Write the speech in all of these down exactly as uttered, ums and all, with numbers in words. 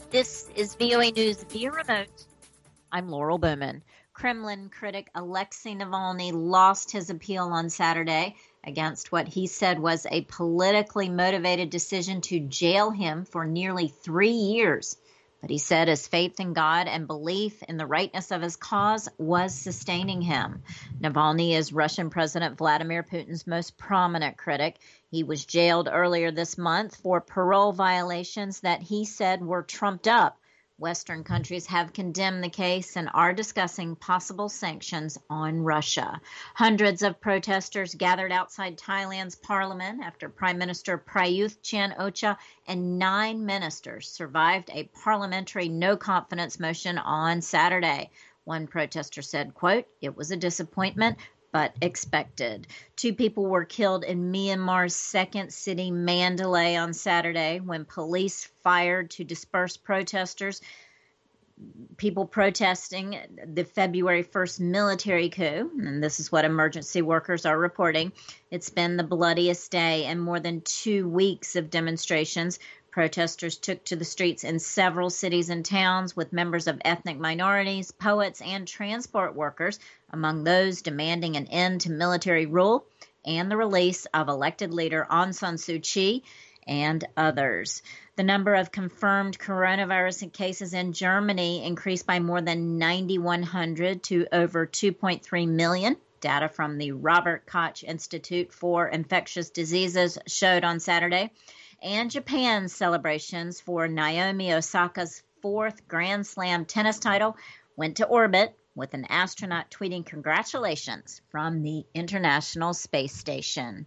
This is V O A News via remote. I'm Laurel Bowman. Kremlin critic Alexei Navalny lost his appeal on Saturday against what he said was a politically motivated decision to jail him for nearly three years. But he said his faith in God and belief in the rightness of his cause was sustaining him. Navalny is Russian President Vladimir Putin's most prominent critic. He was jailed earlier this month for parole violations that he said were trumped up. Western countries have condemned the case and are discussing possible sanctions on Russia. Hundreds of protesters gathered outside Thailand's parliament after Prime Minister Prayuth Chan-o-cha and nine ministers survived a parliamentary no-confidence motion on Saturday. One protester said, quote, "It was a disappointment, but expected." Two people were killed in Myanmar's second city, Mandalay, on Saturday when police fired to disperse protesters, people protesting the February first military coup. And this is what emergency workers are reporting. It's been the bloodiest day in more than two weeks of demonstrations. Protesters took to the streets in several cities and towns with members of ethnic minorities, poets, and transport workers, among those demanding an end to military rule and the release of elected leader Aung San Suu Kyi and others. The number of confirmed coronavirus cases in Germany increased by more than nine thousand one hundred to over two point three million. Data from the Robert Koch Institute for Infectious Diseases showed on Saturday. And Japan's celebrations for Naomi Osaka's fourth Grand Slam tennis title went to orbit with an astronaut tweeting congratulations from the International Space Station.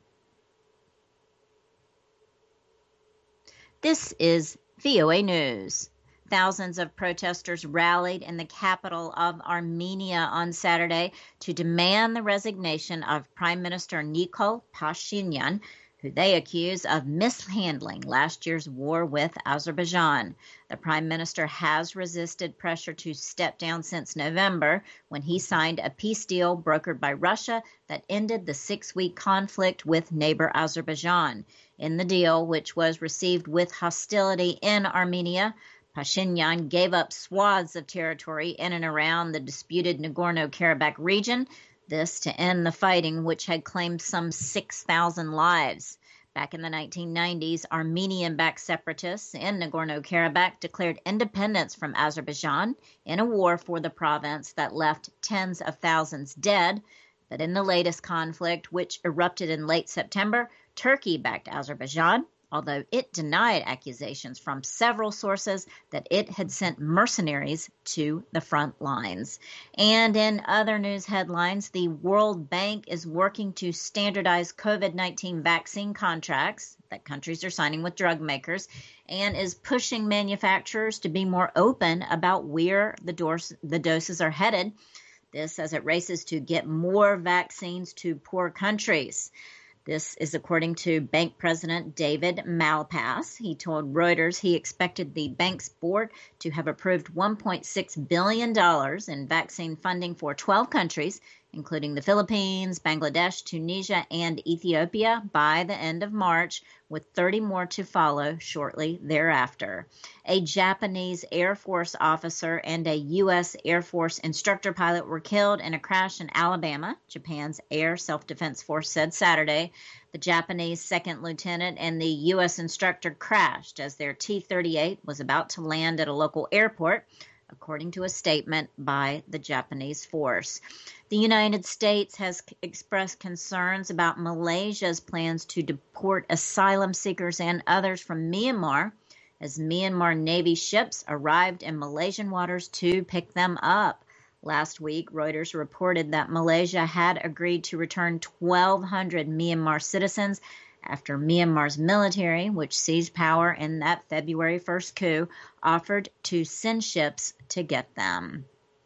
This is V O A News. Thousands of protesters rallied in the capital of Armenia on Saturday to demand the resignation of Prime Minister Nikol Pashinyan, who they accuse of mishandling last year's war with Azerbaijan. The prime minister has resisted pressure to step down since November, when he signed a peace deal brokered by Russia that ended the six-week conflict with neighbor Azerbaijan. In the deal, which was received with hostility in Armenia, Pashinyan gave up swaths of territory in and around the disputed Nagorno-Karabakh region, this to end the fighting, which had claimed some six thousand lives. Back in the nineteen nineties, Armenian-backed separatists in Nagorno-Karabakh declared independence from Azerbaijan in a war for the province that left tens of thousands dead. But in the latest conflict, which erupted in late September, Turkey backed Azerbaijan, although it denied accusations from several sources that it had sent mercenaries to the front lines. And in other news headlines, the World Bank is working to standardize COVID nineteen vaccine contracts that countries are signing with drug makers and is pushing manufacturers to be more open about where the, dos- the doses are headed. This as it races to get more vaccines to poor countries. This is according to bank president David Malpass. He told Reuters he expected the bank's board to have approved one point six billion dollars in vaccine funding for twelve countries, including the Philippines, Bangladesh, Tunisia, and Ethiopia by the end of March, with thirty more to follow shortly thereafter. A Japanese Air Force officer and a U S Air Force instructor pilot were killed in a crash in Alabama, Japan's Air Self-Defense Force said Saturday. The Japanese second lieutenant and the U S instructor crashed as their T thirty-eight was about to land at a local airport, according to a statement by the Japanese force. The United States has expressed concerns about Malaysia's plans to deport asylum seekers and others from Myanmar as Myanmar Navy ships arrived in Malaysian waters to pick them up. Last week, Reuters reported that Malaysia had agreed to return twelve hundred Myanmar citizens after Myanmar's military, which seized power in that February first coup, offered to send ships to get them.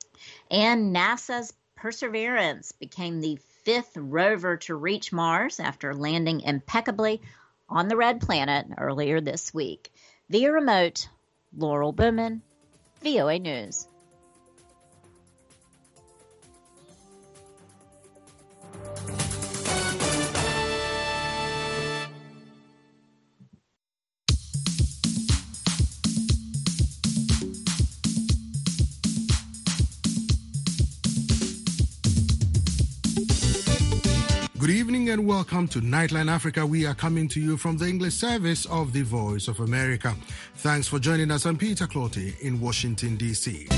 And NASA's Perseverance became the fifth rover to reach Mars after landing impeccably on the red planet earlier this week. Via remote, Laurel Bowman, V O A News. Good evening and welcome to Nightline Africa. We are coming to you from the English service of the Voice of America. Thanks for joining us. I'm Peter Clotty in Washington, D C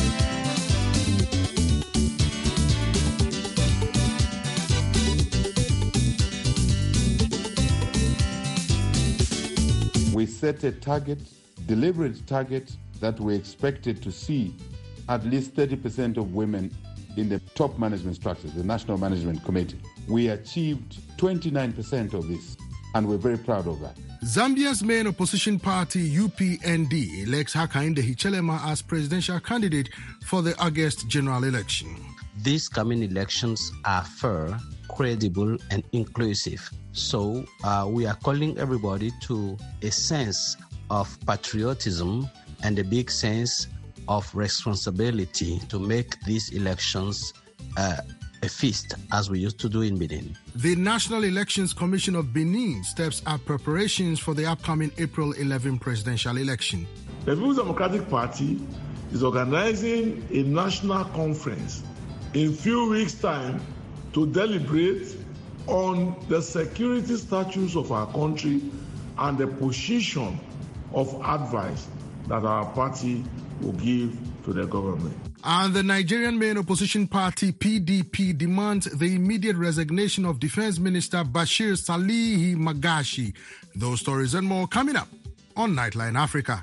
We set a target, deliberate target, that we expected to see at least thirty percent of women in the top management structures, the National Management Committee. We achieved twenty-nine percent of this, and we're very proud of that. Zambia's main opposition party, U P N D, elects Hakainde Hichilema as presidential candidate for the August general election. These coming elections are fair, credible, and inclusive. So uh, we are calling everybody to a sense of patriotism and a big sense of responsibility to make these elections uh, a feast, as we used to do in Benin. The National Elections Commission of Benin steps up preparations for the upcoming April eleventh presidential election. The People's Democratic Party is organizing a national conference in few weeks' time to deliberate on the security status of our country and the position of advice that our party will give to the government. And the Nigerian main opposition party, P D P, demands the immediate resignation of Defense Minister Bashir Salihi Magashi. Those stories and more coming up on Nightline Africa.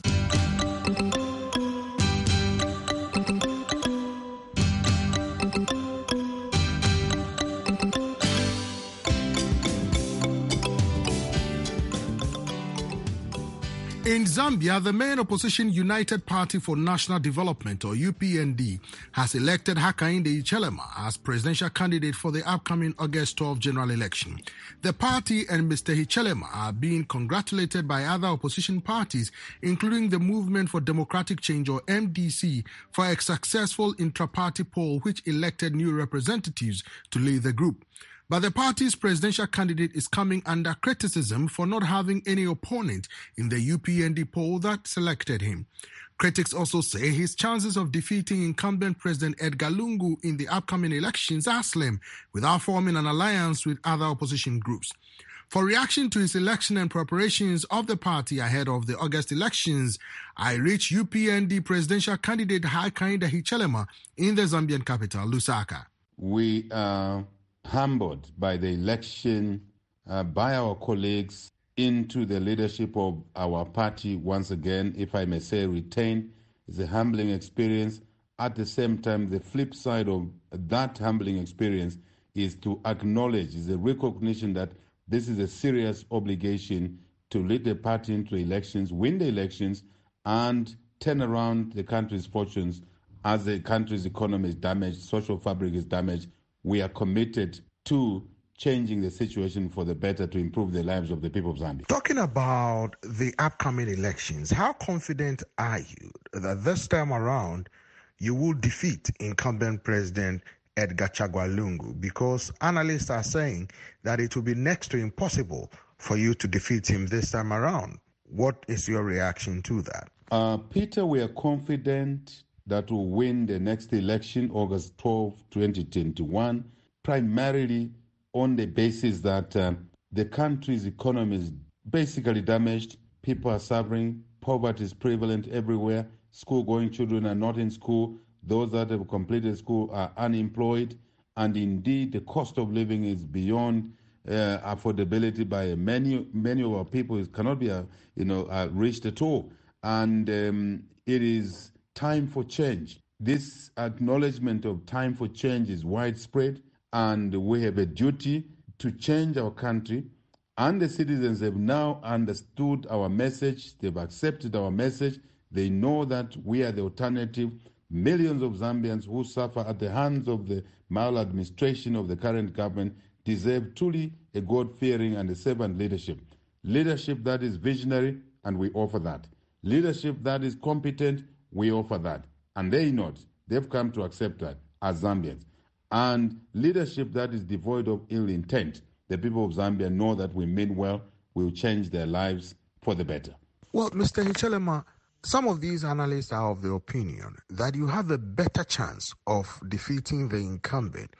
In Zambia, the main opposition United Party for National Development, or U P N D, has elected Hakainde Hichilema as presidential candidate for the upcoming August twelfth general election. The party and Mister Hichilema are being congratulated by other opposition parties, including the Movement for Democratic Change, or M D C, for a successful intra-party poll which elected new representatives to lead the group. But the party's presidential candidate is coming under criticism for not having any opponent in the U P N D poll that selected him. Critics also say his chances of defeating incumbent President Edgar Lungu in the upcoming elections are slim, without forming an alliance with other opposition groups. For reaction to his election and preparations of the party ahead of the August elections, I reached U P N D presidential candidate Hakainde Hichilema in the Zambian capital, Lusaka. We are humbled by the election uh, by our colleagues into the leadership of our party once again, if I may say, retain. It's a humbling experience. At the same time, the flip side of that humbling experience is to acknowledge, is a recognition that this is a serious obligation to lead the party into elections, win the elections, and turn around the country's fortunes as the country's economy is damaged, social fabric is damaged. We are committed to changing the situation for the better to improve the lives of the people of Zambia. Talking about the upcoming elections, how confident are you that this time around you will defeat incumbent President Edgar Chagwa Lungu? Because analysts are saying that it will be next to impossible for you to defeat him this time around. What is your reaction to that? Uh, Peter, we are confident that will win the next election, August twelfth, twenty twenty-one, primarily on the basis that uh, the country's economy is basically damaged. People are suffering. Poverty is prevalent everywhere. School-going children are not in school. Those that have completed school are unemployed. And indeed, the cost of living is beyond uh, affordability by many, many of our people. It cannot be, uh, you know, uh, reached at all. And um, it is time for change. This acknowledgement of time for change is widespread, and we have a duty to change our country. And the citizens have now understood our message. They've accepted our message. They know that we are the alternative. Millions of Zambians who suffer at the hands of the maladministration of the current government deserve truly a God-fearing and a servant leadership. Leadership that is visionary, and we offer that. Leadership that is competent, we offer that. And they not. They've come to accept that as Zambians. And leadership that is devoid of ill intent. The people of Zambia know that we mean well, we will change their lives for the better. Well, Mister Hichilema, some of these analysts are of the opinion that you have a better chance of defeating the incumbent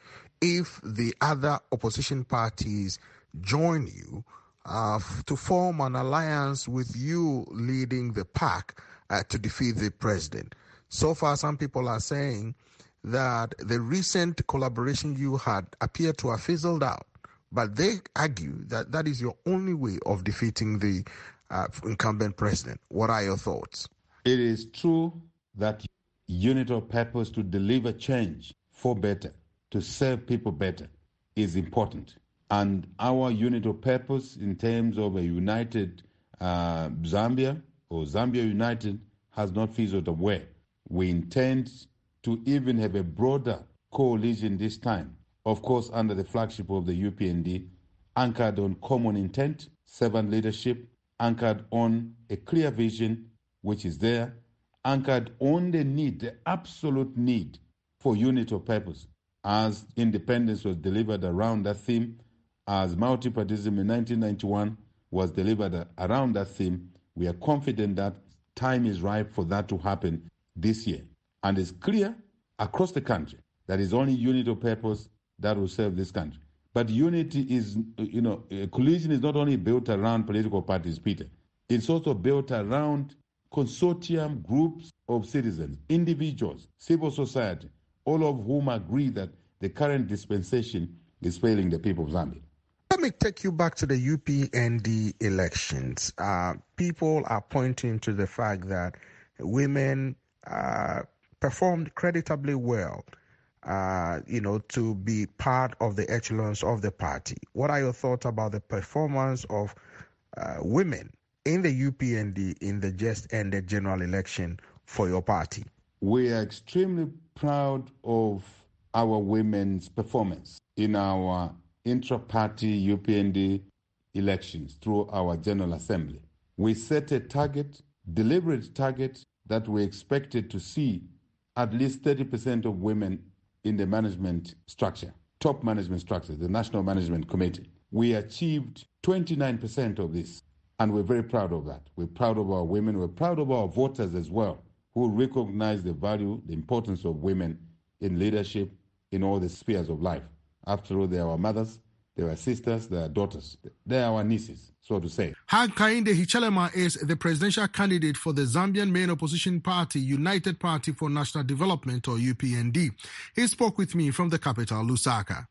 if the other opposition parties join you uh, f- to form an alliance with you leading the pack uh, to defeat the president. So far, some people are saying that the recent collaboration you had appeared to have fizzled out, but they argue that that is your only way of defeating the uh, incumbent president. What are your thoughts? It is true that unit of purpose to deliver change for better, to serve people better, is important. And our unit of purpose in terms of a united uh, Zambia, or Zambia United, has not fizzled away. We intend to even have a broader coalition this time, of course under the flagship of the U P N D, anchored on common intent, servant leadership, anchored on a clear vision, which is there, anchored on the need, the absolute need for unit of purpose. As independence was delivered around that theme, as multipartyism in nineteen ninety-one was delivered around that theme, we are confident that time is ripe for that to happen this year. And it's clear across the country that it's only unit of purpose that will serve this country. But unity is, you know, coalition is not only built around political parties, Peter. It's also built around consortium groups of citizens, individuals, civil society, all of whom agree that the current dispensation is failing the people of Zambia. Let me take you back to the U P N D elections. Uh, people are pointing to the fact that women uh, performed creditably well, uh, you know, to be part of the echelons of the party. What are your thoughts about the performance of uh, women in the U P N D in the just ended general election for your party? We are extremely proud of our women's performance in our intra-party U P N D elections through our General Assembly. We set a target, deliberate target, that we expected to see at least thirty percent of women in the management structure, top management structure, the National Management Committee. We achieved twenty-nine percent of this, and we're very proud of that. We're proud of our women. We're proud of our voters as well, who recognize the value, the importance of women in leadership in all the spheres of life. After all, they are our mothers, they are our sisters, they are our daughters, they are our nieces, so to say. Hakainde Hichilema is the presidential candidate for the Zambian main opposition party, United Party for National Development, or U P N D. He spoke with me from the capital, Lusaka.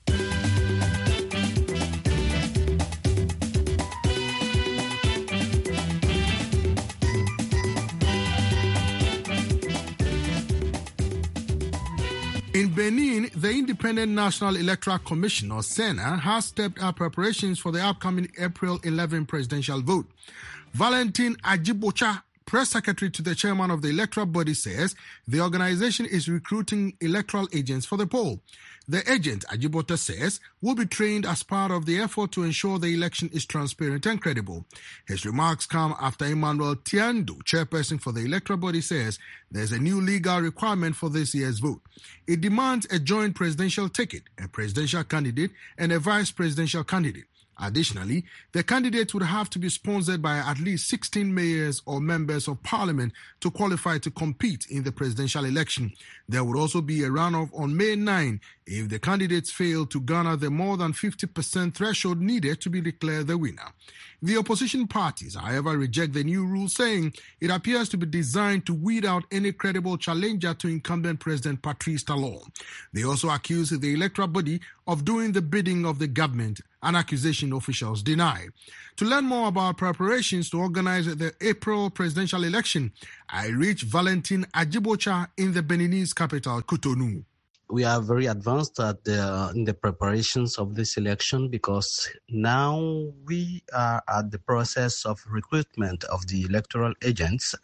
In Benin, the Independent National Electoral Commission, or SENA, has stepped up preparations for the upcoming April eleventh presidential vote. Valentin Ajibocha, press secretary to the chairman of the electoral body, says the organization is recruiting electoral agents for the poll. The agent, Ajibota says, will be trained as part of the effort to ensure the election is transparent and credible. His remarks come after Emmanuel Tiando, chairperson for the electoral body, says there's a new legal requirement for this year's vote. It demands a joint presidential ticket, a presidential candidate, and a vice presidential candidate. Additionally, the candidates would have to be sponsored by at least sixteen mayors or members of parliament to qualify to compete in the presidential election. There would also be a runoff on May ninth if the candidates fail to garner the more than fifty percent threshold needed to be declared the winner. The opposition parties, however, reject the new rule, saying it appears to be designed to weed out any credible challenger to incumbent President Patrice Talon. They also accuse the electoral body of doing the bidding of the government, an accusation officials deny. To learn more about preparations to organize the April presidential election, I reached Valentin Ajibocha in the Beninese capital, Cotonou. We are very advanced at the, in the preparations of this election because now we are at the process of recruitment of the electoral agents.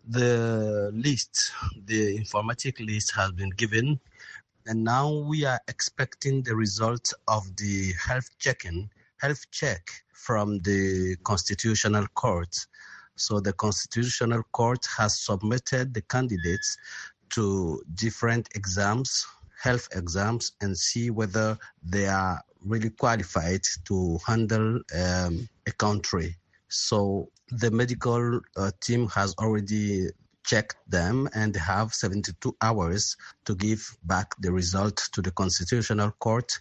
The list, the informatic list has been given, and now we are expecting the result of the health checking, health check from the Constitutional Court. So the Constitutional Court has submitted the candidates to different exams, health exams, and see whether they are really qualified to handle um, a country. So the medical uh, team has already checked them and have seventy-two hours to give back the result to the Constitutional Court,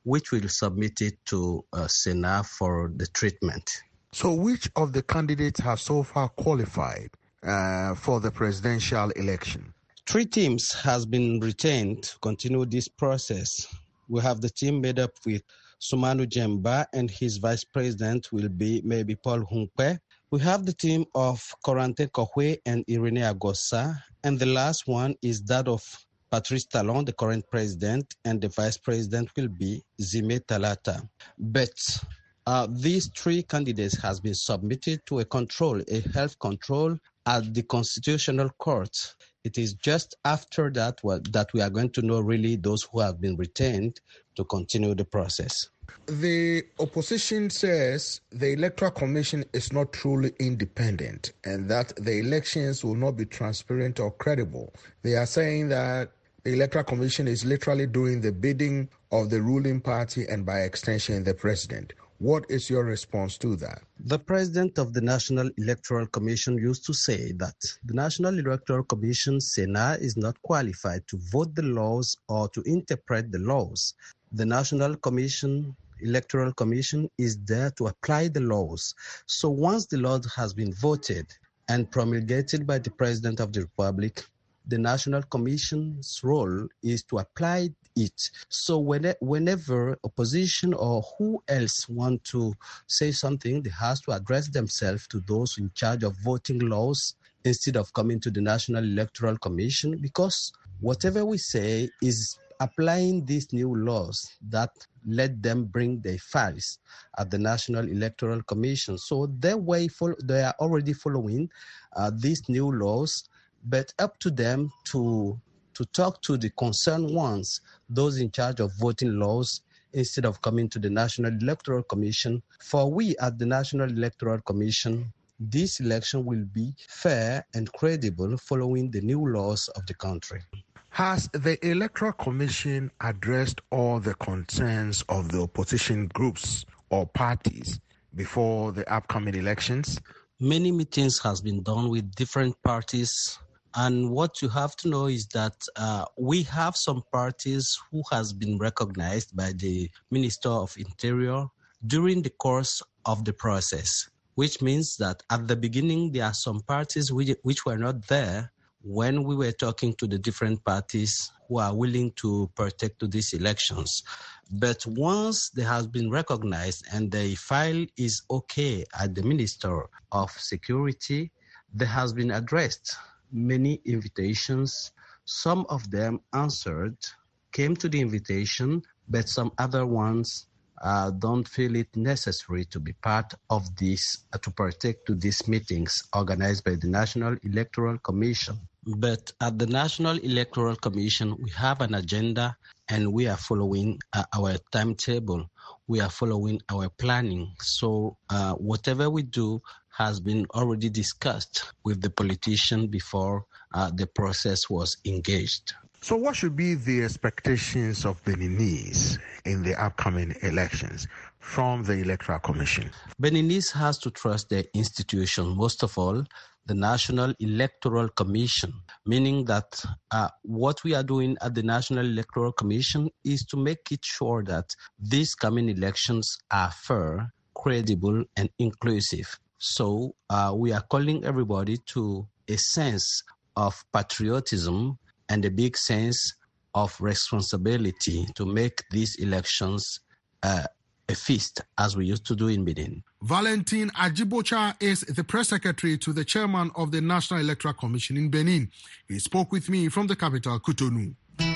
which will submit it to uh, Sena for the treatment. So which of the candidates have so far qualified uh, for the presidential election? Three teams has been retained to continue this process. We have the team made up with Sumanu Jemba, and his vice president will be maybe Paul Hunkwe. We have the team of Korante Kohwe and Irene Agosa, and the last one is that of Patrice Talon, the current president, and the vice president will be Zime Talata. But uh, these three candidates has been submitted to a control, a health control at the Constitutional Court. It is just after that that we are going to know really those who have been retained to continue the process. The opposition says the Electoral Commission is not truly independent and that the elections will not be transparent or credible. They are saying that the Electoral Commission is literally doing the bidding of the ruling party and by extension the president. What is your response to that? The president of the National Electoral Commission used to say that the National Electoral Commission, Sena, is not qualified to vote the laws or to interpret the laws. The National Commission, Electoral Commission, is there to apply the laws. So once the law has been voted and promulgated by the President of the Republic, the National Commission's role is to apply it. So when, whenever opposition or who else want to say something, they have to address themselves to those in charge of voting laws instead of coming to the National Electoral Commission, because whatever we say is applying these new laws that let them bring their files at the National Electoral Commission. So they, way follow, they are already following uh, these new laws, but up to them to to talk to the concerned ones, those in charge of voting laws, instead of coming to the National Electoral Commission. For we at the National Electoral Commission, this election will be fair and credible following the new laws of the country. Has the Electoral Commission addressed all the concerns of the opposition groups or parties before the upcoming elections? Many meetings has been done with different parties. And what you have to know is that uh, we have some parties who has been recognized by the Minister of Interior during the course of the process, which means that at the beginning, there are some parties which, which were not there when we were talking to the different parties who are willing to partake to these elections. But once they have been recognized and the file is okay at the Minister of Security, there has been addressed many invitations. Some of them answered, came to the invitation, but some other ones uh, don't feel it necessary to be part of this, uh, to partake to these meetings organized by the National Electoral Commission. But at the National Electoral Commission, we have an agenda and we are following uh, our timetable. We are following our planning. So uh, whatever we do has been already discussed with the politician before uh, the process was engaged. So what should be the expectations of Beninese in the upcoming elections from the Electoral Commission? Beninese has to trust their institution, most of all, the National Electoral Commission, meaning that uh, what we are doing at the National Electoral Commission is to make it sure that these coming elections are fair, credible, and inclusive. So uh, we are calling everybody to a sense of patriotism and a big sense of responsibility to make these elections uh, a feast, as we used to do in Benin. Valentin Ajibocha is the press secretary to the chairman of the National Electoral Commission in Benin. He spoke with me from the capital, Cotonou.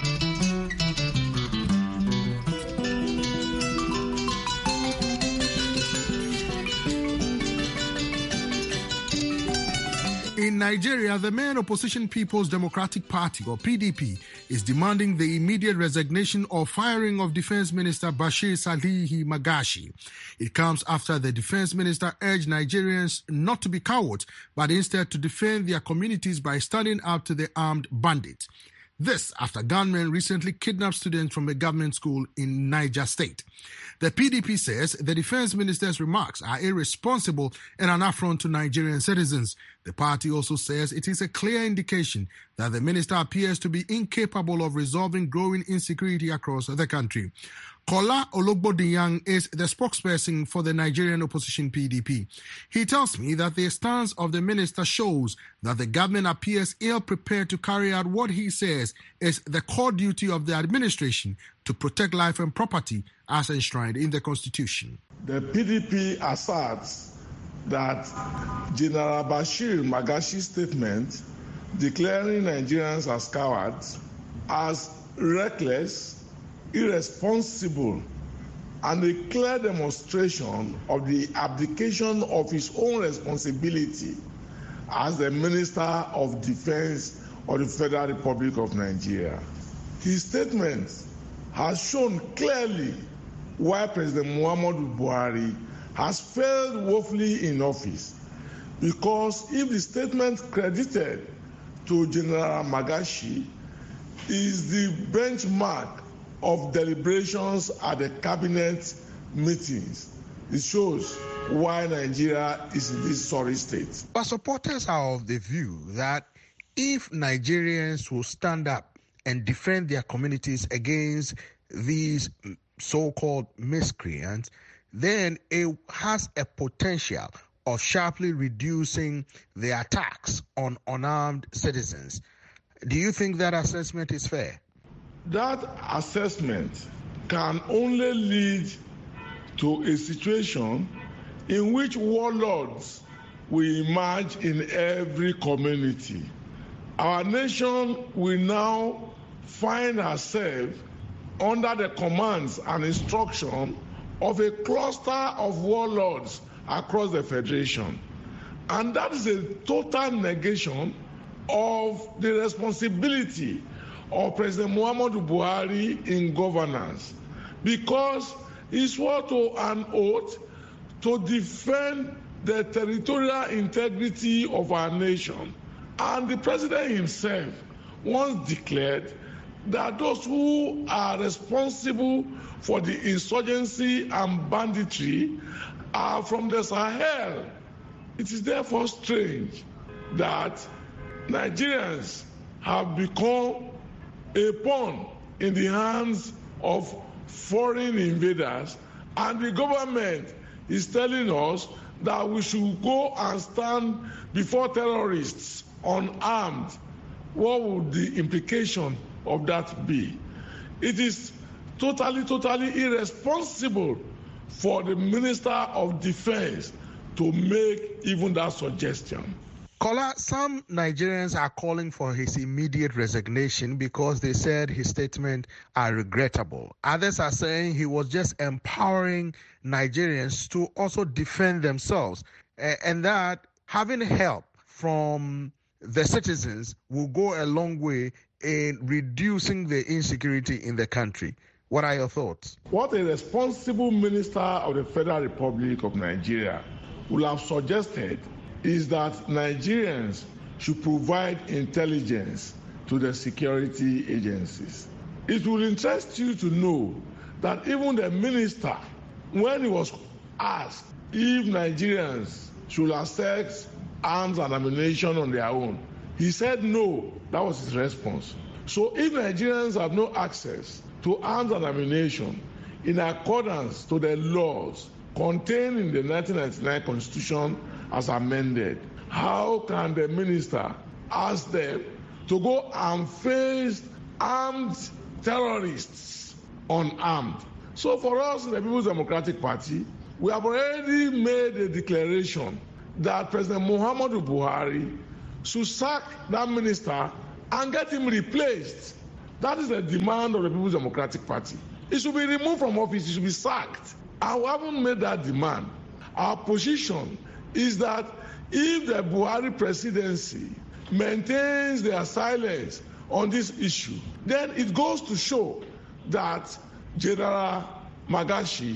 In Nigeria, the main opposition People's Democratic Party, or P D P, is demanding the immediate resignation or firing of Defense Minister Bashir Salihi Magashi. It comes after the Defense Minister urged Nigerians not to be cowards, but instead to defend their communities by standing up to the armed bandits. This after gunmen recently kidnapped students from a government school in Niger State. The P D P says the defense minister's remarks are irresponsible and an affront to Nigerian citizens. The The party also says it is a clear indication that the minister appears to be incapable of resolving growing insecurity across the country. Kola Ologbodiyang is the spokesperson for the Nigerian opposition P D P. He tells me that the stance of the minister shows that the government appears ill-prepared to carry out what he says is the core duty of the administration to protect life and property as enshrined in the Constitution. The P D P asserts that General Bashir Magashi's statement declaring Nigerians as cowards as reckless, irresponsible, and a clear demonstration of the abdication of his own responsibility as the Minister of Defense of the Federal Republic of Nigeria. His statement has shown clearly why President Muhammadu Buhari has failed woefully in office, because if the statement credited to General Magashi is the benchmark of deliberations at the cabinet meetings, it shows why Nigeria is in this sorry state. But supporters are of the view that if Nigerians will stand up and defend their communities against these so-called miscreants, then it has a potential of sharply reducing the attacks on unarmed citizens. Do you think that assessment is fair? That assessment can only lead to a situation in which warlords will emerge in every community. Our nation will now find herself under the commands and instruction of a cluster of warlords across the Federation. And that is a total negation of the responsibility of President Muhammadu Buhari in governance, because he swore to an oath to defend the territorial integrity of our nation. And the president himself once declared that those who are responsible for the insurgency and banditry are from the Sahel. It is therefore strange that Nigerians have become a pawn in the hands of foreign invaders, and the government is telling us that we should go and stand before terrorists unarmed. What would the implication of that be? It is totally, totally irresponsible for the Minister of Defense to make even that suggestion. Kola, some Nigerians are calling for his immediate resignation because they said his statements are regrettable. Others are saying he was just empowering Nigerians to also defend themselves, and that having help from the citizens will go a long way in reducing the insecurity in the country. What are your thoughts? What a responsible minister of the Federal Republic of Nigeria would have suggested is that Nigerians should provide intelligence to the security agencies. It will interest you to know that even the minister, when he was asked if Nigerians should access arms and ammunition on their own, he said no. That was his response. So if Nigerians have no access to arms and ammunition in accordance to the laws contained in the nineteen ninety-nine Constitution as amended, how can the minister ask them to go and face armed terrorists unarmed? So for us in the People's Democratic Party, we have already made a declaration that President Muhammadu Buhari should sack that minister and get him replaced. That is the demand of the People's Democratic Party. He should be removed from office, he should be sacked. And we haven't made that demand. Our position is that if the Buhari presidency maintains their silence on this issue, then it goes to show that General Magashi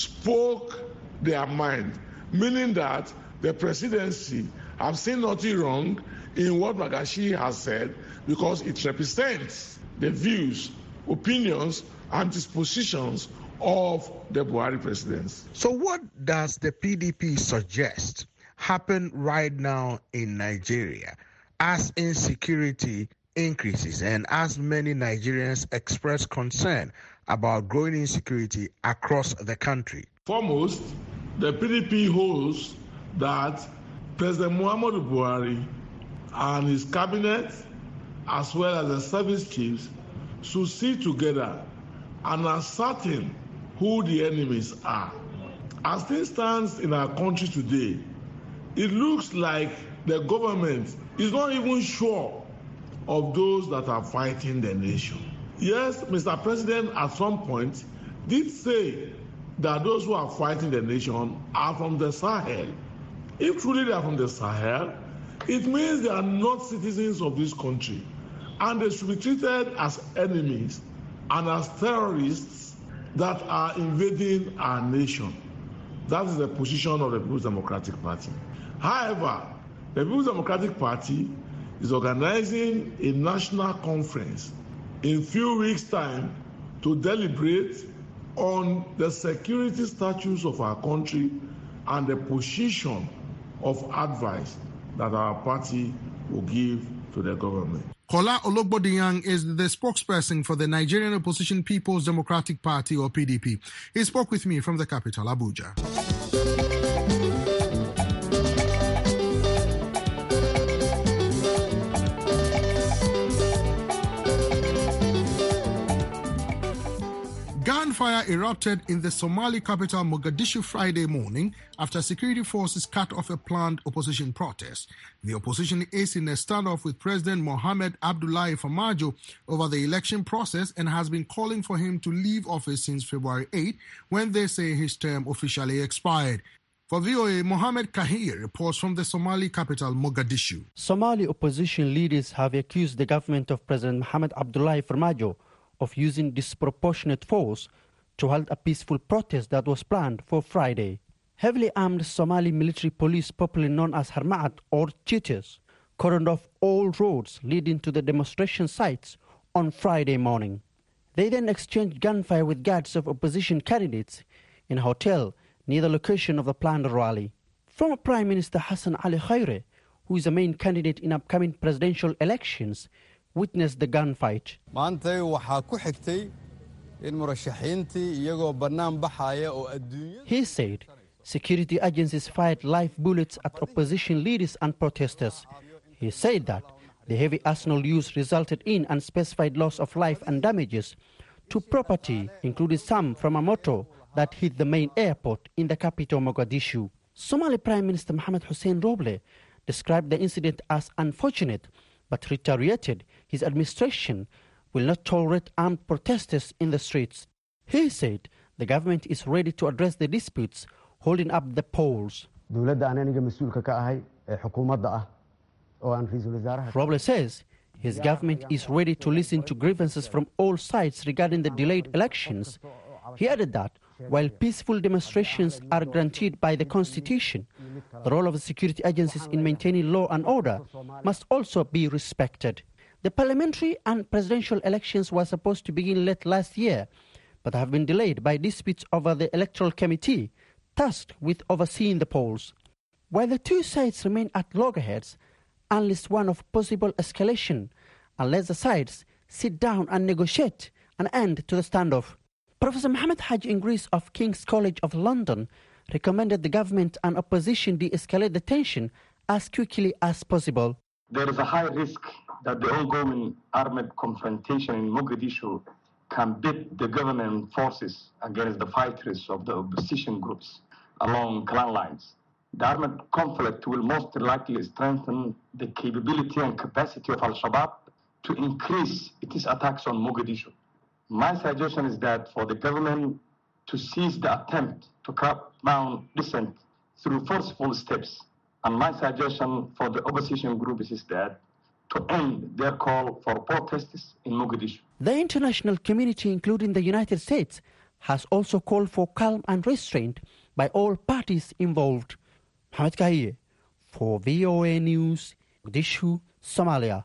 spoke their mind, meaning that the presidency have seen nothing wrong in what Magashi has said because it represents the views, opinions, and dispositions of the Buhari presidency. So what does the P D P suggest? happen right now in Nigeria as insecurity increases and as many Nigerians express concern about growing insecurity across the country? Foremost, the P D P holds that President Muhammadu Buhari and his cabinet, as well as the service chiefs, should sit together and ascertain who the enemies are. As things stand in our country today, it looks like the government is not even sure of those that are fighting the nation. Yes, Mister President at some point did say that those who are fighting the nation are from the Sahel. If truly they are from the Sahel, it means they are not citizens of this country, and they should be treated as enemies and as terrorists that are invading our nation. That is the position of the People's Democratic Party. However, the People's Democratic Party is organizing a national conference in a few weeks' time to deliberate on the security status of our country and the position of advice that our party will give to the government. Kola Ologbodiyang is the spokesperson for the Nigerian Opposition People's Democratic Party, or P D P. He spoke with me from the capital, Abuja. Gunfire erupted in the Somali capital Mogadishu Friday morning after security forces cut off a planned opposition protest. The opposition is in a standoff with President Mohamed Abdullahi Farmajo over the election process and has been calling for him to leave office since February eighth, when they say his term officially expired. For V O A, Mohamed Kahir reports from the Somali capital Mogadishu. Somali opposition leaders have accused the government of President Mohamed Abdullahi Farmajo of using disproportionate force to halt a peaceful protest that was planned for Friday. Heavily armed Somali military police, popularly known as Harmaat or Cheetahs, cordoned off all roads leading to the demonstration sites on Friday morning. They then exchanged gunfire with guards of opposition candidates in a hotel near the location of the planned rally. Former Prime Minister Hassan Ali Khaire, who is the main candidate in upcoming presidential elections, witnessed the gunfight. He said security agencies fired live bullets at opposition leaders and protesters. He said that the heavy arsenal use resulted in unspecified loss of life and damages to property, including some from a motor that hit the main airport in the capital Mogadishu. Somali Prime Minister Mohamed Hussein Roble described the incident as unfortunate, but reiterated his administration will not tolerate armed protesters in the streets. He said the government is ready to address the disputes holding up the polls. Roble says his government is ready to listen to grievances from all sides regarding the delayed elections. He added that while peaceful demonstrations are granted by the Constitution, the role of the security agencies in maintaining law and order must also be respected. The parliamentary and presidential elections were supposed to begin late last year, but have been delayed by disputes over the electoral committee tasked with overseeing the polls. While the two sides remain at loggerheads, unless one of possible escalation, unless the sides sit down and negotiate an end to the standoff. Professor Mohammed Haj Ingris of King's College of London recommended the government and opposition de-escalate the tension as quickly as possible. There is a high risk that the ongoing armed confrontation in Mogadishu can pit the government forces against the fighters of the opposition groups along clan lines. The armed conflict will most likely strengthen the capability and capacity of Al-Shabaab to increase its attacks on Mogadishu. My suggestion is that for the government to cease the attempt to crack down dissent through forceful steps. And my suggestion for the opposition groups is that to end their call for protests in Mogadishu. The international community, including the United States, has also called for calm and restraint by all parties involved. Mohamed Kahir for V O A News, Mogadishu, Somalia.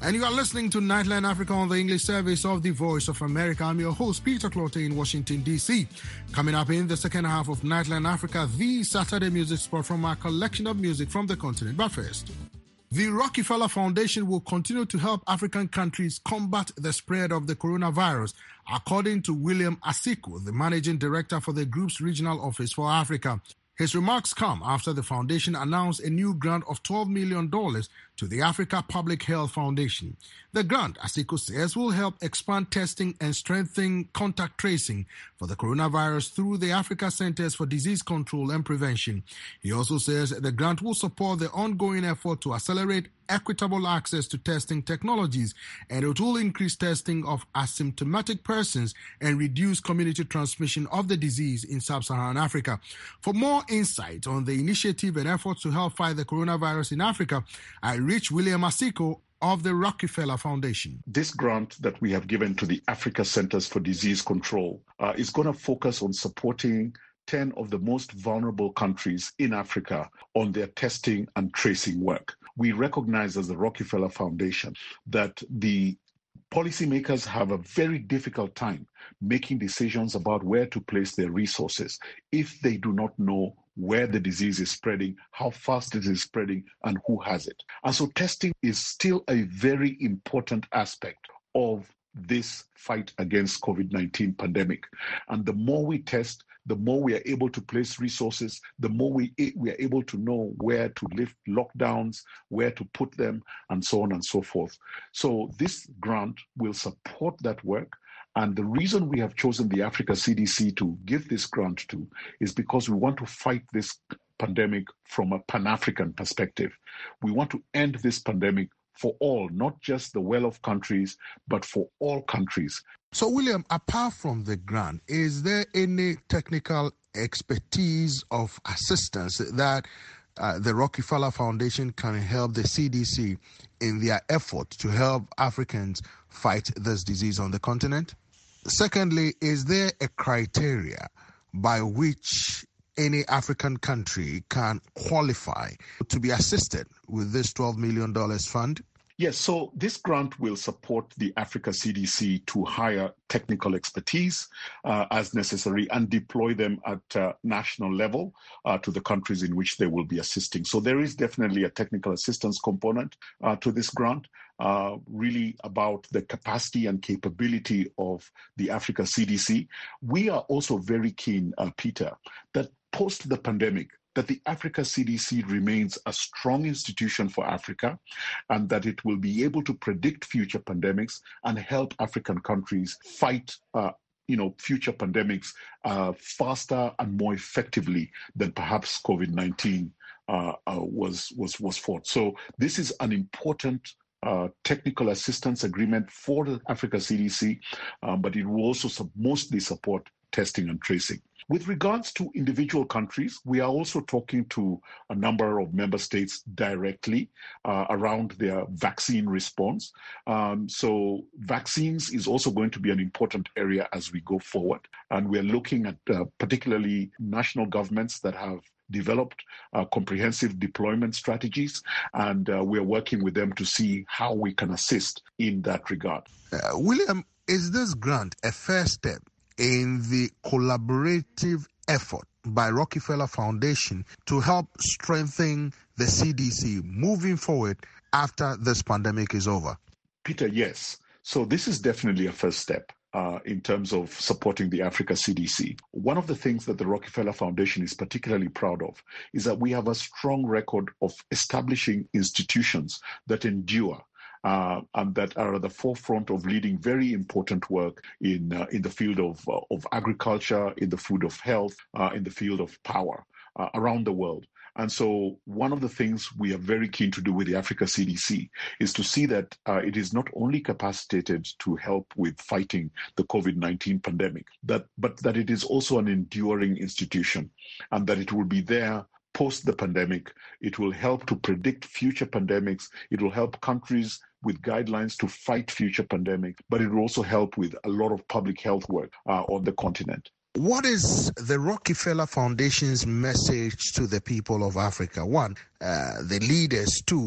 And you are listening to Nightline Africa on the English service of the Voice of America. I'm your host, Peter Clote in Washington, D C. Coming up in the second half of Nightline Africa, the Saturday music spot from our collection of music from the continent. But first, the Rockefeller Foundation will continue to help African countries combat the spread of the coronavirus, according to William Asiko, the managing director for the group's regional office for Africa. His remarks come after the foundation announced a new grant of twelve million dollars to the Africa Public Health Foundation. The grant, Asiko says, will help expand testing and strengthen contact tracing for the coronavirus through the Africa Centers for Disease Control and Prevention. He also says the grant will support the ongoing effort to accelerate equitable access to testing technologies, and it will increase testing of asymptomatic persons and reduce community transmission of the disease in sub-Saharan Africa. For more insight on the initiative and efforts to help fight the coronavirus in Africa, I reached William Asiko of the Rockefeller Foundation. This grant that we have given to the Africa Centers for Disease Control uh, is going to focus on supporting ten of the most vulnerable countries in Africa on their testing and tracing work. We recognize as the Rockefeller Foundation that the policymakers have a very difficult time making decisions about where to place their resources if they do not know where the disease is spreading, how fast it is spreading, and who has it. And so testing is still a very important aspect of this fight against COVID nineteen pandemic. And the more we test, the more we are able to place resources, the more we, we are able to know where to lift lockdowns, where to put them, and so on and so forth. So this grant will support that work. And the reason we have chosen the Africa C D C to give this grant to is because we want to fight this pandemic from a Pan-African perspective. We want to end this pandemic for all, not just the well-off countries, but for all countries. So, William, apart from the grant, is there any technical expertise of assistance that uh, the Rockefeller Foundation can help the C D C in their effort to help Africans fight this disease on the continent? Secondly, is there a criteria by which any African country can qualify to be assisted with this twelve million dollars fund? Yes, so this grant will support the Africa C D C to hire technical expertise uh, as necessary and deploy them at uh, national level uh, to the countries in which they will be assisting. So there is definitely a technical assistance component uh, to this grant, uh, really about the capacity and capability of the Africa C D C. We are also very keen, uh, Peter, that post the pandemic, that the Africa C D C remains a strong institution for Africa and that it will be able to predict future pandemics and help African countries fight uh, you know, future pandemics uh, faster and more effectively than perhaps COVID nineteen uh, uh, was, was, was fought. So this is an important Uh, technical assistance agreement for the Africa C D C, um, but it will also sub- mostly support testing and tracing. With regards to individual countries, we are also talking to a number of member states directly uh, around their vaccine response. Um, so vaccines is also going to be an important area as we go forward. And we're looking at uh, particularly national governments that have developed uh, comprehensive deployment strategies, and uh, we're working with them to see how we can assist in that regard. Uh, William, is this grant a first step in the collaborative effort by Rockefeller Foundation to help strengthen the C D C moving forward after this pandemic is over? Peter, yes. So this is definitely a first step. Uh, in terms of supporting the Africa C D C. One of the things that the Rockefeller Foundation is particularly proud of is that we have a strong record of establishing institutions that endure uh, and that are at the forefront of leading very important work in uh, in the field of, uh, of agriculture, in the field of health, uh, in the field of power uh, around the world. And so one of the things we are very keen to do with the Africa C D C is to see that uh, it is not only capacitated to help with fighting the COVID nineteen pandemic, that, but that it is also an enduring institution and that it will be there post the pandemic. It will help to predict future pandemics. It will help countries with guidelines to fight future pandemics, but it will also help with a lot of public health work uh, on the continent. What is the Rockefeller Foundation's message to the people of Africa? One, uh, the leaders. Two,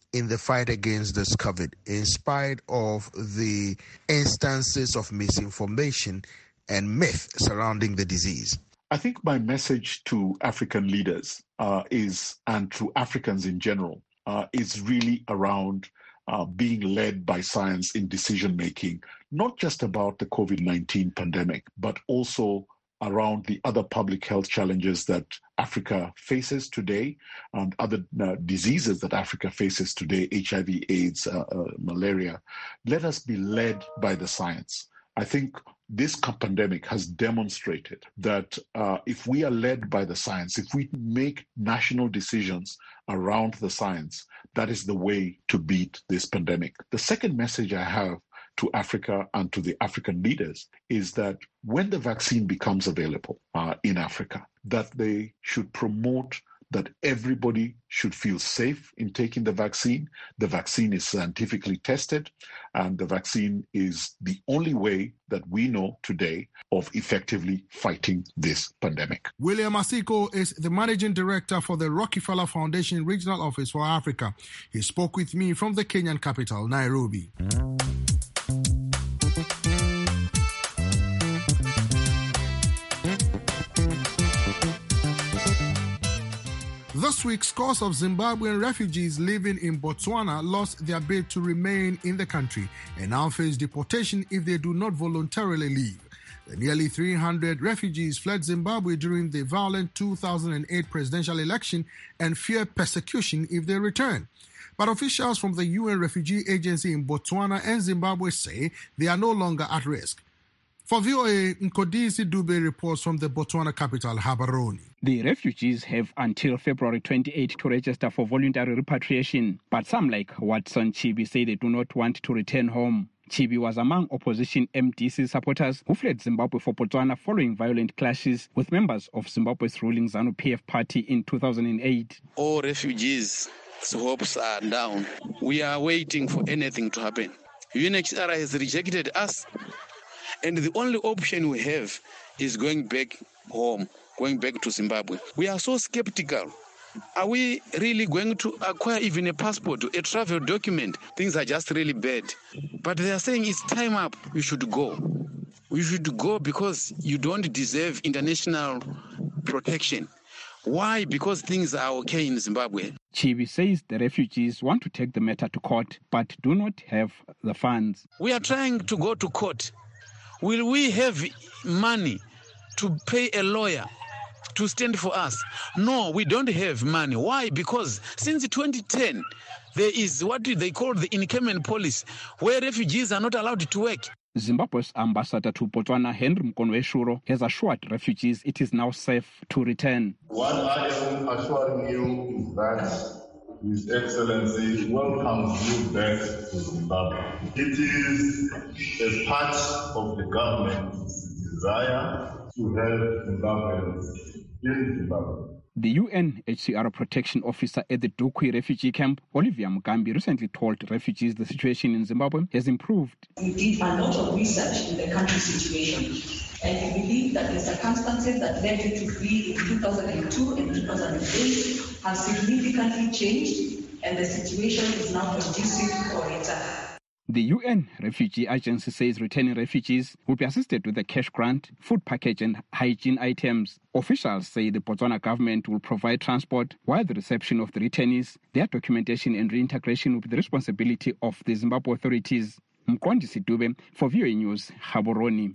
in the fight against this COVID, in spite of the instances of misinformation and myth surrounding the disease? I think my message to African leaders uh, is, and to Africans in general, uh, is really around uh, being led by science in decision-making, not just about the COVID nineteen pandemic, but also around the other public health challenges that Africa faces today and other uh, diseases that Africa faces today, H I V, AIDS, uh, uh, malaria. Let us be led by the science. I think this pandemic has demonstrated that uh, if we are led by the science, if we make national decisions around the science, that is the way to beat this pandemic. The second message I have to Africa and to the African leaders is that when the vaccine becomes available uh, in Africa, that they should promote that everybody should feel safe in taking the vaccine. The vaccine is scientifically tested, and the vaccine is the only way that we know today of effectively fighting this pandemic. William Asiko is the Managing Director for the Rockefeller Foundation Regional Office for Africa. He spoke with me from the Kenyan capital, Nairobi. This week, scores of Zimbabwean refugees living in Botswana lost their bid to remain in the country and now face deportation if they do not voluntarily leave. The nearly three hundred refugees fled Zimbabwe during the violent two thousand eight presidential election and fear persecution if they return. But officials from the U N Refugee Agency in Botswana and Zimbabwe say they are no longer at risk. For V O A, Nkodisi Dube reports from the Botswana capital, Gaborone. The refugees have until February twenty-eighth to register for voluntary repatriation, but some like Watson Chibi say they do not want to return home. Chibi was among opposition M D C supporters who fled Zimbabwe for Botswana following violent clashes with members of Zimbabwe's ruling ZANU-P F party in two thousand eight. All refugees' hopes are down. We are waiting for anything to happen. U N H C R has rejected us, and the only option we have is going back home, going back to Zimbabwe. We are so skeptical. Are we really going to acquire even a passport, a travel document? Things are just really bad. But they are saying it's time up. You should go. You should go because you don't deserve international protection. Why? Because things are okay in Zimbabwe. Chibi says the refugees want to take the matter to court, but do not have the funds. We are trying to go to court. Will we have money to pay a lawyer to stand for us? No, we don't have money. Why? Because since twenty ten, there is what they call the in-Cayman policy, where refugees are not allowed to work. Zimbabwe's ambassador to Botswana, Henry Mkonwe-Shuro, has assured refugees it is now safe to return. What I am assuring you is that His Excellency welcomes you back to Zimbabwe. It is a part of the government's desire to help Zimbabweans in Zimbabwe. The U N H C R protection officer at the Dukwi refugee camp, Olivia Mugambi, recently told refugees the situation in Zimbabwe has improved. We did a lot of research in the country situation, and we believe that the circumstances that led it to be in two thousand two and two thousand eight have significantly changed, and the situation is now conducive for return. The U N Refugee Agency says returning refugees will be assisted with a cash grant, food package and hygiene items. Officials say the Botswana government will provide transport, while the reception of the returnees, their documentation and reintegration will be the responsibility of the Zimbabwe authorities. Mkondisi Dube for V O A News, Gaborone.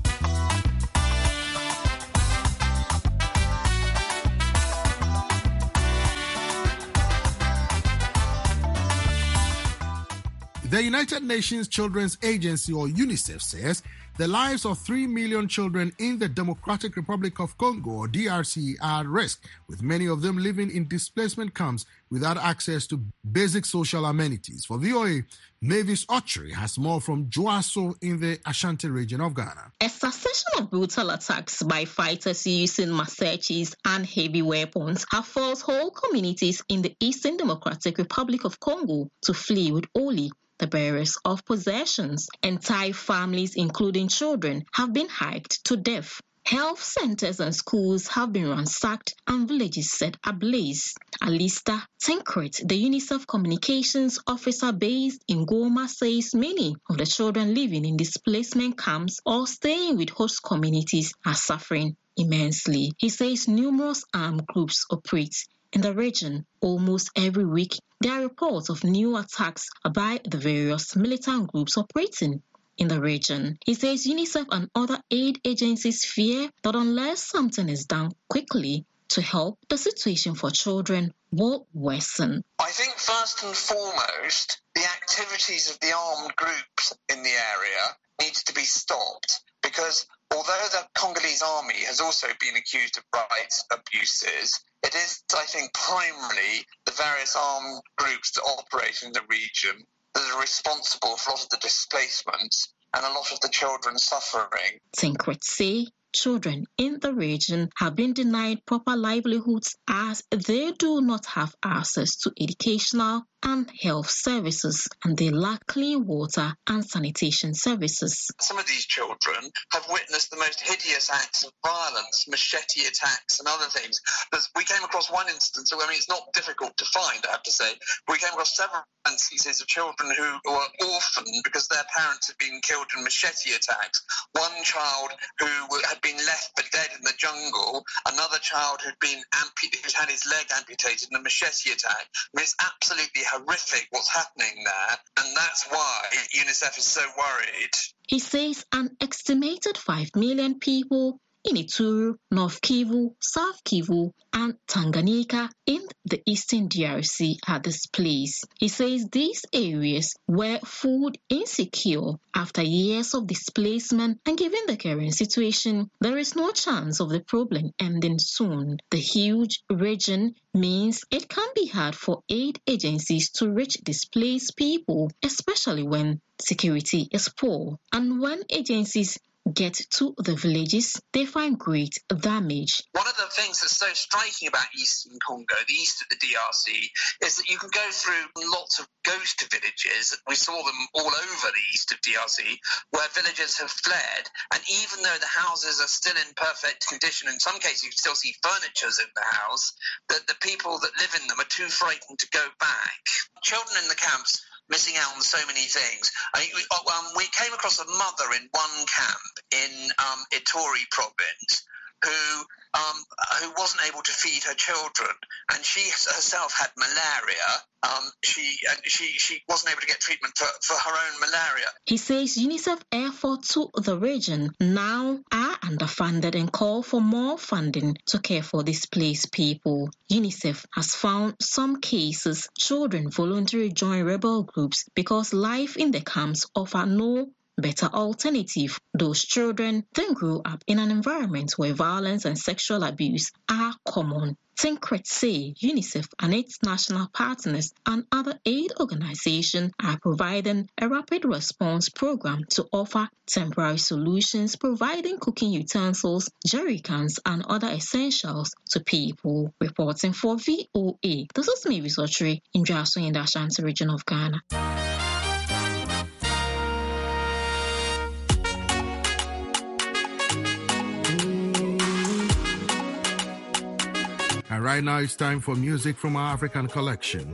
The United Nations Children's Agency, or UNICEF, says the lives of three million children in the Democratic Republic of Congo, or D R C, are at risk, with many of them living in displacement camps without access to basic social amenities. For V O A, Mavis Ochery has more from Joaso in the Ashanti region of Ghana. A succession of brutal attacks by fighters using machetes and heavy weapons have forced whole communities in the Eastern Democratic Republic of Congo to flee with only the bearers of possessions. Entire families, including children, have been hiked to death. Health centers and schools have been ransacked and villages set ablaze. Alista Tinkrit, the UNICEF communications officer based in Goma, says many of the children living in displacement camps or staying with host communities are suffering immensely. He says numerous armed groups operate in the region. Almost every week, there are reports of new attacks by the various militant groups operating in the region. He says UNICEF and other aid agencies fear that unless something is done quickly to help, the situation for children will worsen. I think first and foremost, the activities of the armed groups in the area needs to be stopped, because although the Congolese army has also been accused of rights abuses, it is, I think, primarily the various armed groups that operate in the region that are responsible for a lot of the displacements and a lot of the children suffering. Tinkrit say children in the region have been denied proper livelihoods as they do not have access to educational and health services, and they lack clean water and sanitation services. Some of these children have witnessed the most hideous acts of violence, machete attacks and other things. We came across one instance, I mean, it's not difficult to find, I have to say. We came across several instances of children who were orphaned because their parents had been killed in machete attacks. One child who had been left for dead in the jungle, another child who'd been ampu- who'd had his leg amputated in a machete attack. I mean, it's absolutely horrific what's happening there, and that's why UNICEF is so worried. He says an estimated five million people in Ituri, North Kivu, South Kivu, and Tanganyika in the eastern D R C are displaced. He says these areas were food insecure after years of displacement, and given the current situation, there is no chance of the problem ending soon. The huge region means it can be hard for aid agencies to reach displaced people, especially when security is poor. And when agencies get to the villages, they find great damage. One of the things that's so striking about Eastern Congo, the east of the D R C, is that you can go through lots of ghost villages. We saw them all over the east of D R C, where villagers have fled, and even though the houses are still in perfect condition, in some cases you can still see furnitures in the house, that the people that live in them are too frightened to go back. Children in the camps missing out on so many things. I mean, we, um, we came across a mother in one camp in um, Ituri province who um, who wasn't able to feed her children, and she herself had malaria. Um, she and she she wasn't able to get treatment for, for her own malaria. He says UNICEF efforts to the region now are underfunded and call for more funding to care for displaced people. UNICEF has found some cases children voluntarily join rebel groups because life in the camps offer no better alternative. Those children then grew up in an environment where violence and sexual abuse are common. Tinkrit say UNICEF and its national partners and other aid organizations are providing a rapid response program to offer temporary solutions, providing cooking utensils, jerry cans, and other essentials to people. Reporting for V O A, this is Mavis Ochre in Draso in the Ashanti region of Ghana. And right now it's time for music from our African collection.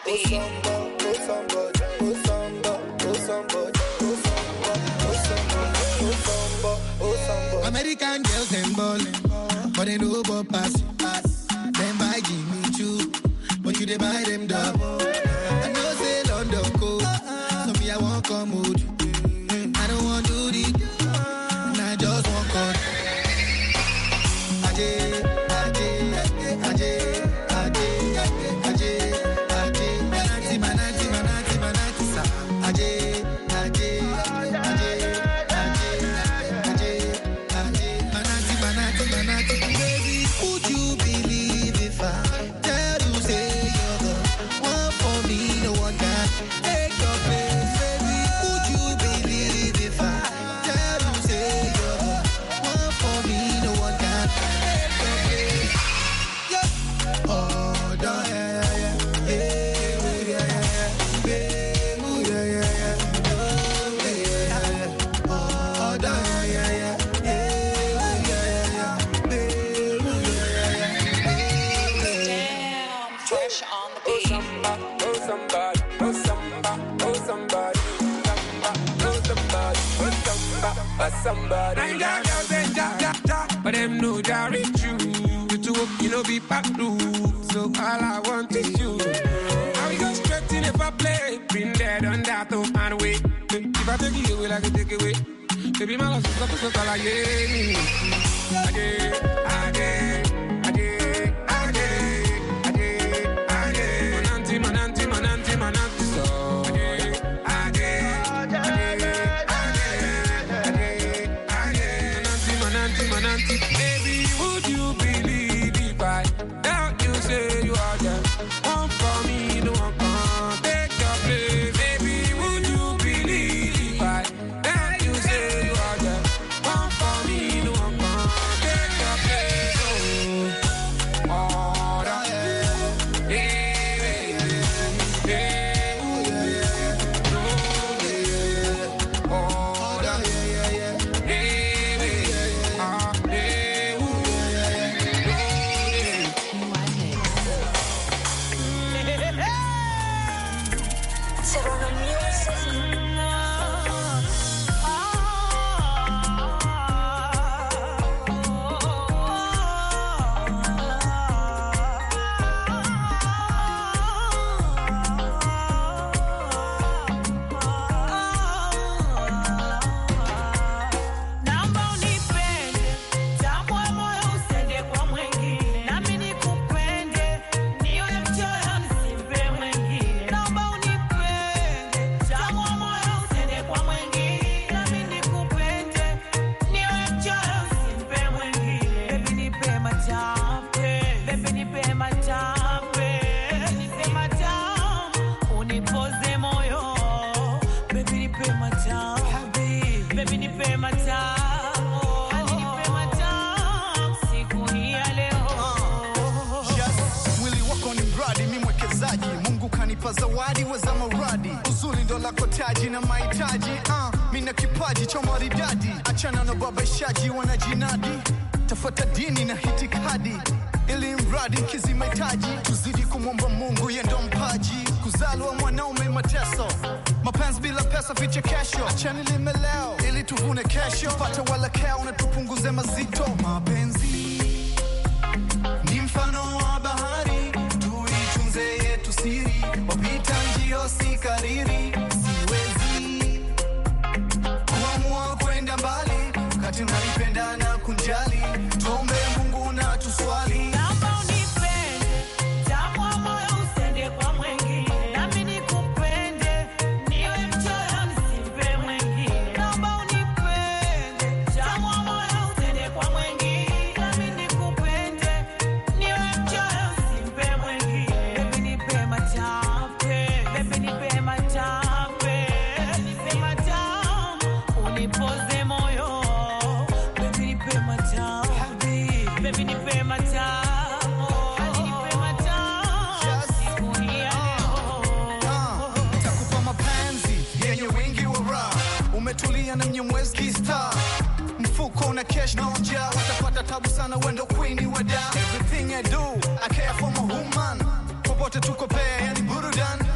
beat. American girls them ballin', but they know about pass. Them buy give me two, but you they buy them double. I know say London cold, so me I won't come with you. I don't want to do this, and I just want God. Ajay, Ajay, Ajay, Ajay, Ajay, Ajay, Manati, Manati, Manati, Manati, sa. Ajay, Ajay, Ajay, Ajay, Ajay, Manati, Manati, Manati. Baby, would you believe if I tell you say you're the one for me, no one can take your place, baby? Would you believe if I tell you say you're the one for me, no one can take your place? Yeah. Oh, yeah, yeah, yeah, yeah, yeah, yeah, yeah, ooh, yeah, yeah, yeah, oh, yeah, yeah, yeah, oh, yeah, yeah, yeah, yeah, yeah, ooh, yeah, yeah, yeah, Damn, fresh on the beat. Oh somebody, oh somebody, oh somebody, oh somebody, oh somebody, oh somebody. I got girls and ja ja ja, but them know that reach you. You two up, you know be back through. So all I want is you. Now we go straight in if I play. Been there, done that, don't find a way. If I take you away, like I take away. Baby, my love is up, so call I yeah. I did, I did, I did, I did, I did, I did. Mananti, mananti, mananti, mananti, so. I did, I did, I did, I did, I did. Mananti, mananti, mananti. Baby, would you believe if I tell you say you are the one for me, no one can take your place? Baby, would you believe if I tell you say you are the one for me, no one can take your place? Oh, oh, that, yeah, yeah, yeah, ooh, yeah, yeah, no, yeah, oh, that, yeah, yeah, yeah, ah, yeah, ooh, yeah, Serrano Music. Naomba unipende, tambua moyo usende kwa mwingine. Nami nikupende, niwe mchoyo nisimpe mwingine. Naomba unipende, tambua moyo usende kwa mwingine. Nami nikupende, niwe mchoyo nisimpe mwingine. Baby nipe matape, baby nipe matape, nipe matape, unipoze moyo. Baby nipe matape, baby nipe matape, nipe matape, siku hii ya leo. Yes, mwili wako ni mradi, mi mwekezaji. Mungu kanipa zawadi weza maradi. Uzuri ndo lako taji na mahitaji. uh, mi na kipaji cha maridadi. Achana na babaishaji wanajinadi. Tafuata dini na hitikadi, ili mradi kizi mahitaji. Tuzidi kumwomba Mungu ye ndo mpaji. Kuzaliwa mwanaume mateso, mapenzi bila pesa vichekesho. Achani lime leo ili tuvune kesho. Pata wala keo na tupunguze mazito. Mapenzi ni mfano wa bahari, tuitunze yetu siri. Wapita njio si kariri, siwezi kuamua kwenda mbali kati unanipenda na kunjali. Tuombe Mungu na tuswali. Naomba unipende, tambua moyo usende kwa mwingine. Nami nikupende, niwe mchoyo nisimpe mwingine. Naomba unipende, tambua moyo usende kwa mwingine. Nami nikupende, niwe mchoyo nisimpe mwingine. Baby nipe matape, baby nipe matape, nipe matape, unipoze moyo. Baby nipe matape, baby nipe matape, nipe matape, siku hii ya leo. Nitakupa mapenzi yenye wingi wa raha. Umetulia na mnyemwezi kista. Mfuko una cash na unja. Watapata tabu sana wendo queen wa da. Everything I do, I care for my woman. Popote tuko pair, yani burudan.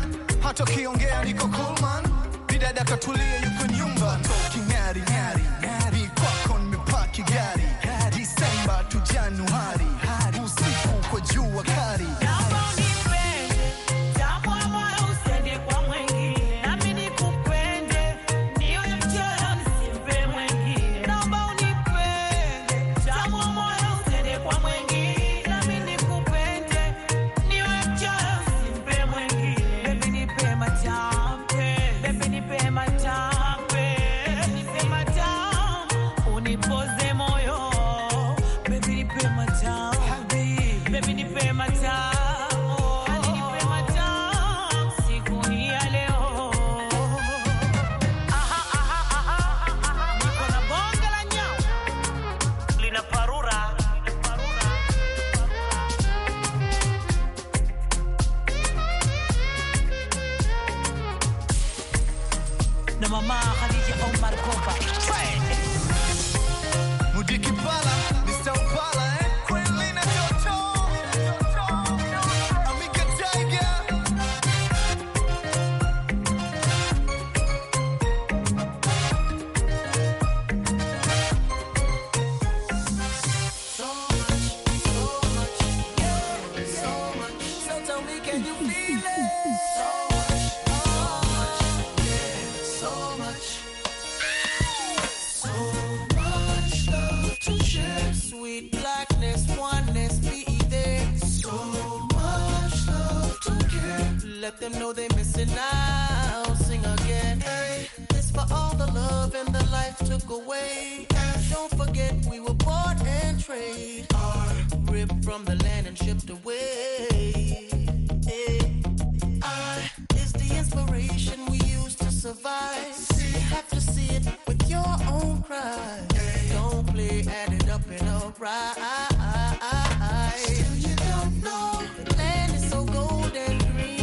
hata kiongea niko cool man, bidada katulia yuko nyumba, toki ngari ngari ngari kwako nimepaki gari, Disemba tu Januari, usiku kwa jua kali. Let them know they missing out. Sing again. Hey, this for all the love and the life took away. Don't forget we were bought and traded, ripped from the land and shipped away. Hey, I is the inspiration we use to survive. You have to see it with your own cries. Don't play, add it up and alright. Still you don't know the land is so golden.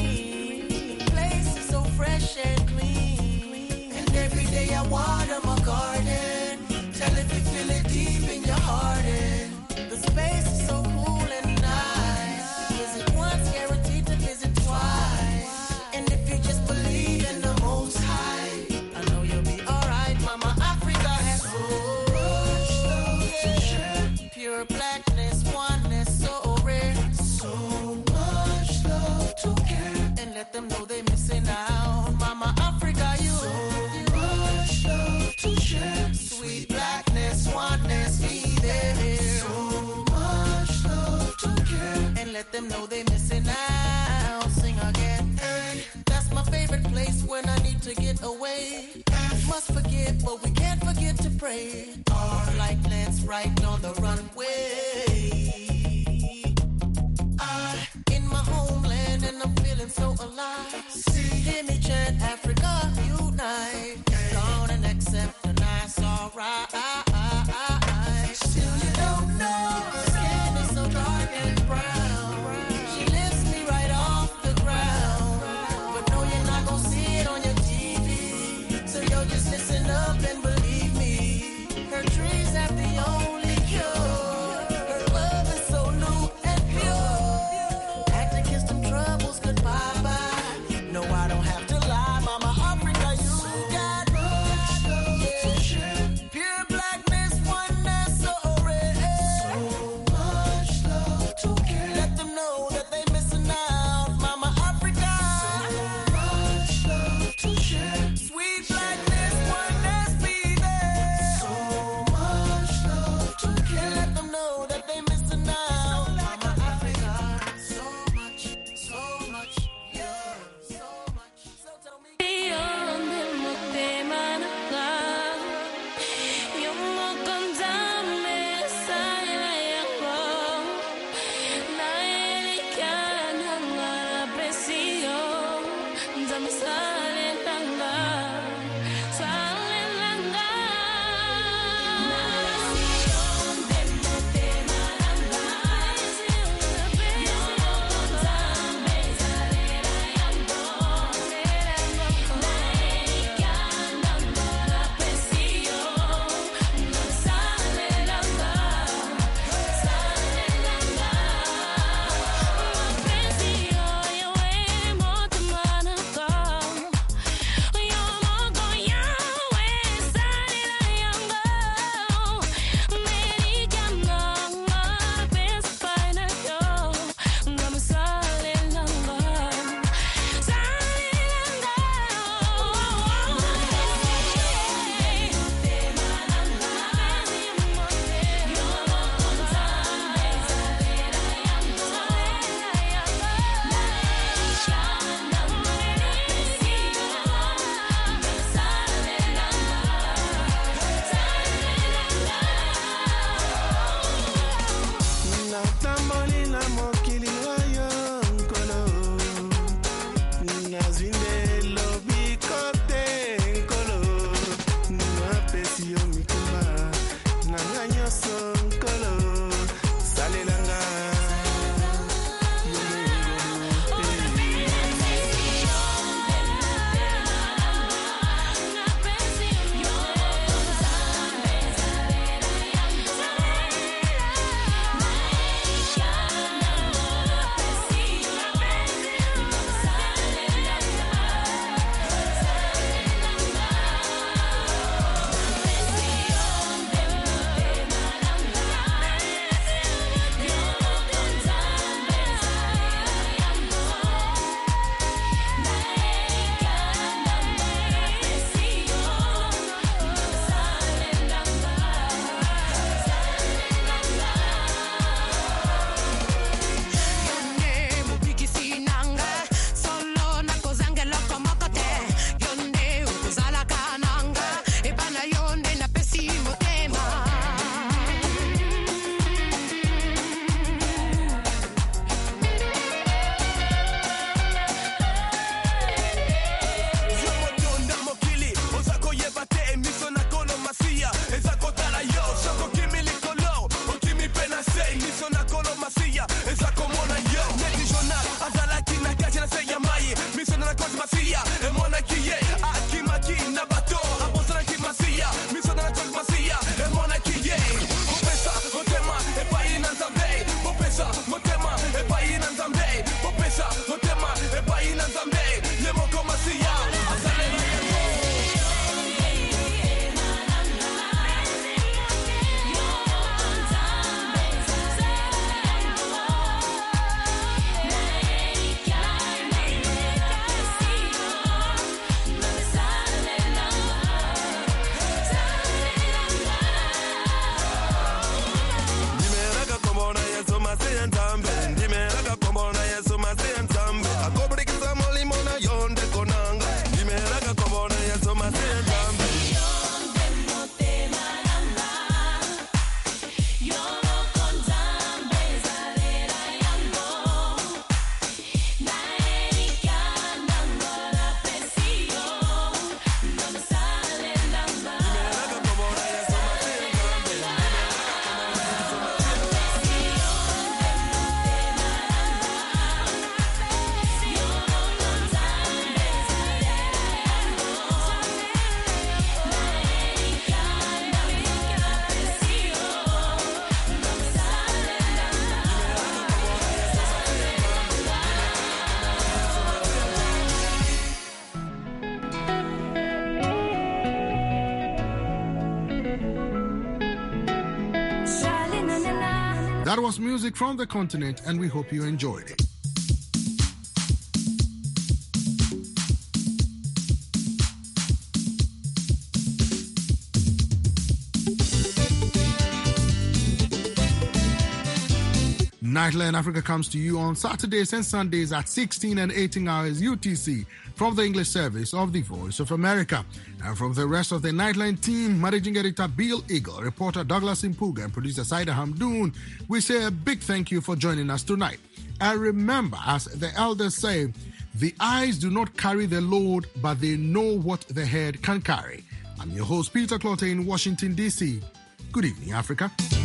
Fresh and clean, and every day I water my garden. Tell if you feel it deep in your heart, and the space is so cool and nice. Visit once, guaranteed to visit twice. And if you just believe in the Most High, I know you'll be alright. Mama Africa has so much love to share. Pure blackness, oneness, so rare. So much love to care, and let them know they missing out. Sweet blackness, oneness, be there. So much love to care, and let them know they missing out. Sing again. Hey, that's my favorite place when I need to get away. Must forget, but we can't forget to pray. Our flight lands right on the runway. I in my homeland and I'm feeling so alive. See, hear me chant, Africa unite. Gone and accept the nice, alright. Still you don't know, the skin is so dark and brown. She lifts me right off the ground, but no, you're not gonna see it on your T V. So yo, just listen up and believe me. Her trees have the only cure. Her love is That was music from the continent, and we hope you enjoyed it. Nightline Africa comes to you on Saturdays and Sundays at sixteen and eighteen hours U T C from the English service of the Voice of America. And from the rest of the Nightline team, Managing Editor Bill Eagle, reporter Douglas Impuga, and producer Saida Hamdoon, we say a big thank you for joining us tonight. And remember, as the elders say, the eyes do not carry the load, but they know what the head can carry. I'm your host, Peter Clotte in Washington, D C. Good evening, Africa.